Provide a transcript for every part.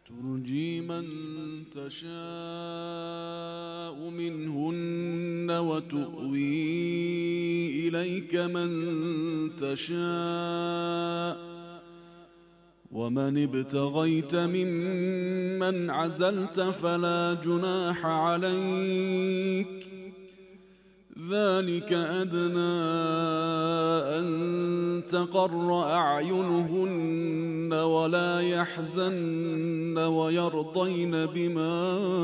ترجي من تشاء منهن وتؤوي إليك من تشاء ومن ابتغيت ممن عزلت فلا جناح عليك ذلك أدنى أن تقر أعينهن ولا يحزن ويرضين بما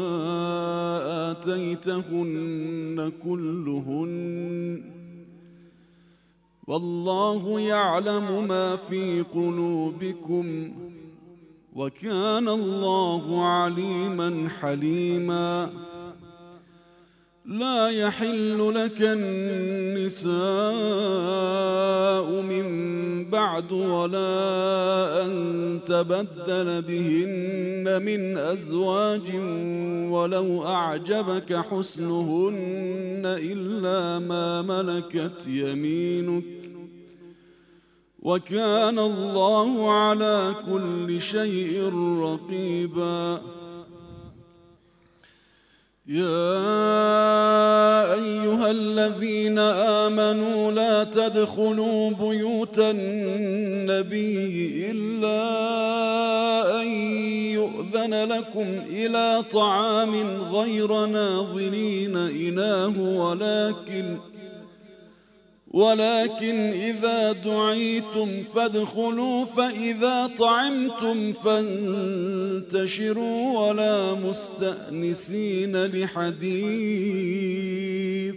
آتيتهن كلهن والله يعلم ما في قلوبكم وكان الله عليما حليما لا يحل لك النساء من بعد ولا أن تبدل بهن من أزواج ولو أعجبك حسنهن إلا ما ملكت يمينك وكان الله على كل شيء رقيبا يا أيها الذين آمنوا لا تدخلوا بيوت النبي إلا أن يؤذن لكم إلى طعام غير ناظرين إناه ولكن إذا دعيتم فادخلوا فإذا طعمتم فانتشروا ولا مستأنسين لحديث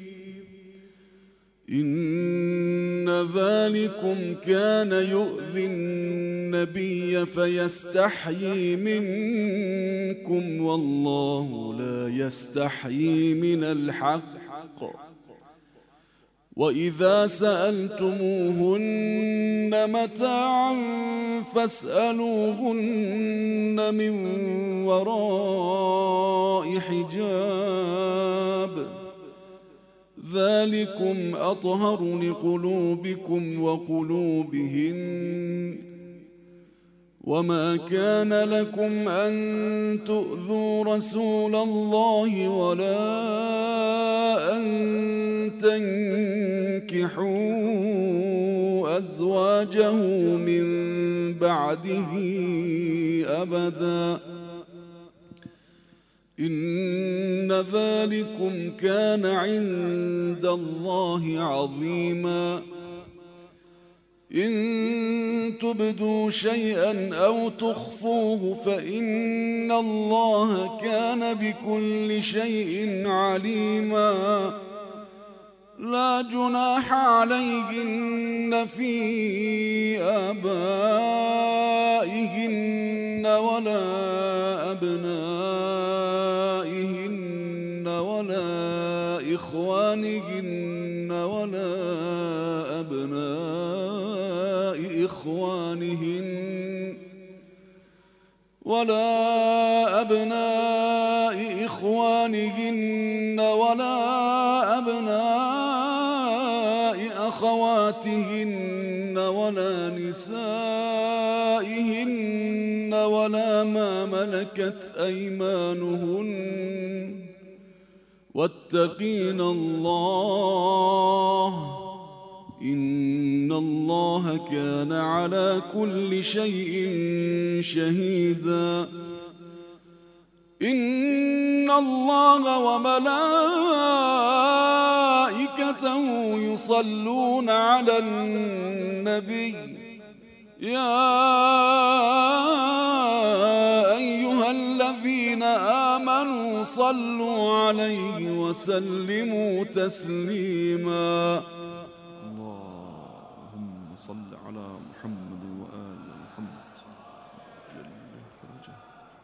إن ذلكم كان يؤذي النبي فيستحيي منكم والله لا يستحيي من الحق وإذا سألتموهن متاعا فاسألوهن من وراء حجاب ذلكم أطهر لقلوبكم وقلوبهن وما كان لكم أن تؤذوا رسول الله ولا أن تنكحوا أزواجه من بعده أبدا إن ذلكم كان عند الله عظيما إن تبدوا شيئا أو تخفوه فإن الله كان بكل شيء عليما لا جناح عليهن في آبائهن ولا أبنائهن ولا إخوانهن ولا أبناء إخوانهن ولا أبناء إخوانهن ولا أبناء أخواتهن ولا نسائهن ولا ما ملكت أيمانهن واتقين الله إن الله كان على كل شيء شهيدا إن الله وملائكته يصلون على النبي يا أيها الذين آمنوا صلوا عليه وسلموا تسليما اللهم صل على محمد وآل محمد جل فرجه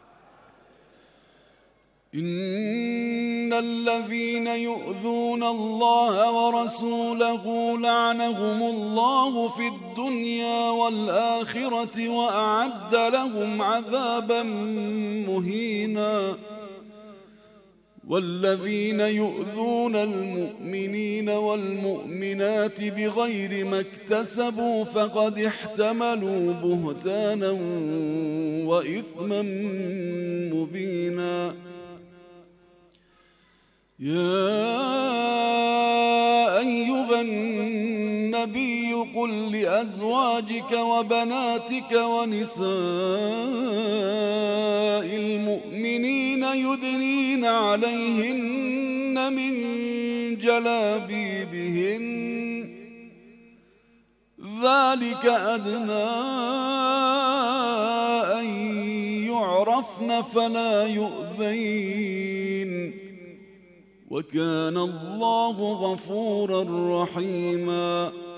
إن الذين يؤذون الله ورسوله لعنهم الله في الدنيا والآخرة وأعد لهم عذابا مهينا والذين يؤذون المؤمنين والمؤمنات بغير ما اكتسبوا فقد احتملوا بهتانا وإثما مبينا. يا أيها النبي قل لأزواجك وبناتك ونساء المؤمنين يدنين عليهن من جلابيبهن ذلك أدنى أن يعرفن فلا يؤذين وكان الله غفورا رحيما.